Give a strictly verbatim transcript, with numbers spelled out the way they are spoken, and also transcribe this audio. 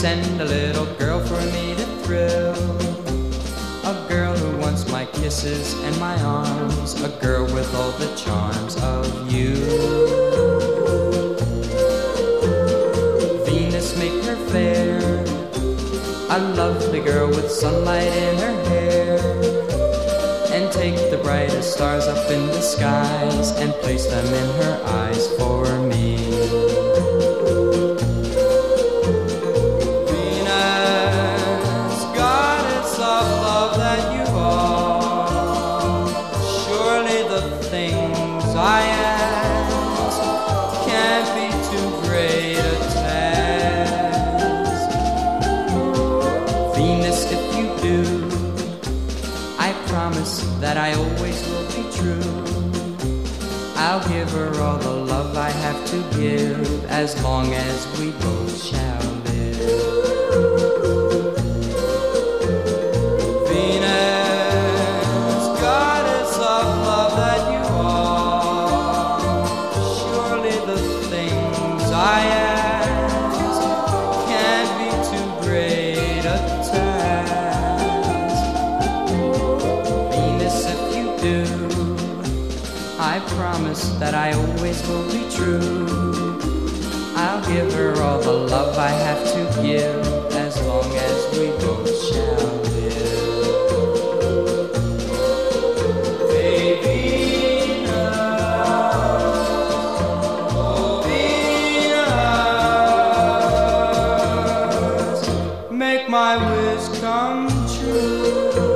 send a little girl for me to thrill. A girl who wants my kisses and my arms, a girl with all the charms of you. Venus, make her fair, a lovely girl with sunlight in her hair, and take the brightest stars up in the skies and place them in her eyes for me. Venus, goddess of love that you are, surely the things I ask can't be too great a task. Venus, if you do, I promise that I always will be true. I'll give her all the love I have to give, as long as we both shall live. Venus, goddess of love that you are, surely the things I ask can't be too great a task. I promise that I always will be true. I'll give her all the love I have to give, as long as we both shall live. Baby, oh Venus, make my wish come true.